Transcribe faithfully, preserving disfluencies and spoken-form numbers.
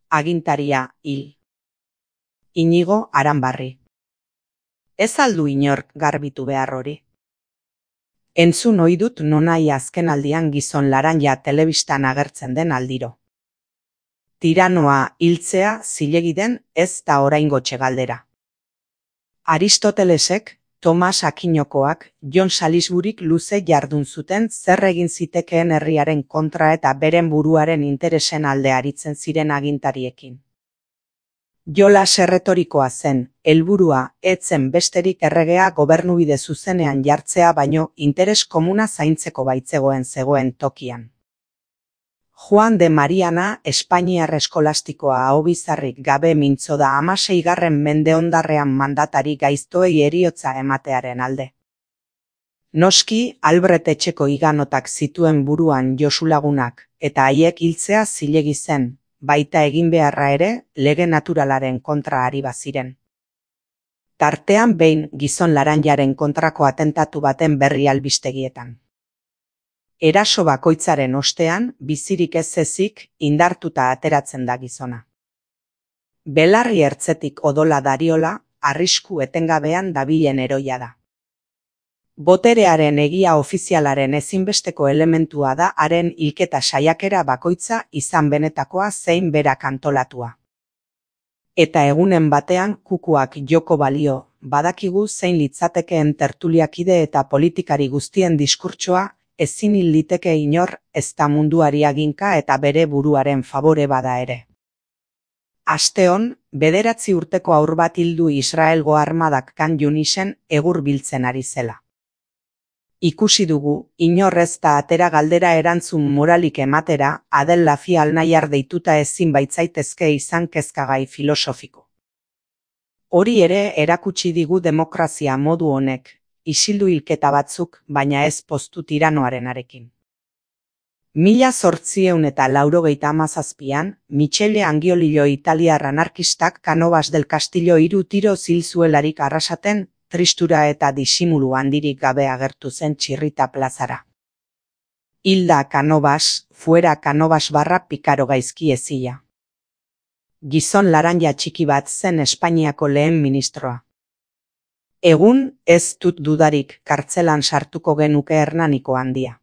agintaria hil. Inigo Aranbarri. Ez aldu inork garbitu behar hori. Entzun ohi dut nonai azkenaldian Gizon Laranja telebistan agertzen den aldiro. Tiranoa hiltzea zilegi den ez da oraingotxe galdera. Aristotelesek, Tomas Akinokoak, Jon Salisburyk luze jardun zuten zer egin zitekeen herriaren kontra eta beren buruaren interesen alde aritzen ziren agintariekin. Jolas erretorikoa zen, helburua ez zen besterik erregea gobernubide zuzenean jartzea baino interes komuna zaintzeko baitzegoen zegoen tokian. Juan de Mariana Espainiar eskolastikoa ahobizarrik gabe mintzo da hamaseigarren mende hondarrean mandatari gaiztoei heriotza ematearen alde. Noski, Albret etxeko iganotak zituen buruan Josu lagunak, eta haiek hiltzea zilegi zen, baita egin beharra ere, lege naturalaren kontra ari baziren. Tartean behin Gizon Laranjaren kontrako atentatu baten berri albistegietan. Eraso bakoitzaren ostean, bizirik ez ezik, indartuta ateratzen da gizona. Belarri ertzetik odola dariola, arrisku etengabean dabilen heroia da. Boterearen egia ofizialaren ezinbesteko elementua da haren hilketa saiakera bakoitza izan benetakoa zein berak antolatua. Eta egunen batean kukuak joko balio, badakigu zein litzatekeen tertuliakide eta politikari guztien diskurtsoa, ezin hil liteke inor ez da munduari aginka eta bere buruaren favore bada ere. Asteon, bederatzi urteko haur bat hildu Israelgo armadak Khan Yunisen egur biltzen ari zela. Ikusi dugu, inor ez da atera galdera erantzun moralik ematera, Adel Lafi Alnayar deituta ezin baitzaitezke izan kezkagai filosofiko. Hori ere erakutsi digu demokrazia modu honek, isildu hilketa batzuk, baina ez postu tiranoarenarekin. Mila zortziehun eta laurogeita hamazazpian, Michele Angiolillo italiar anarkistak Canovas del Castillo hiru tiro hil zuelarik arrasaten, tristura eta disimulu handirik gabe agertu zen Txirrita plazara. Hilda Canovas, fuera Canovas barra pikaro gaizki ezia. Gizon Laranja txiki bat zen Espainiako lehen ministroa. Egun, ez dut dudarik kartzelan sartuko genuke Hernaniko handia.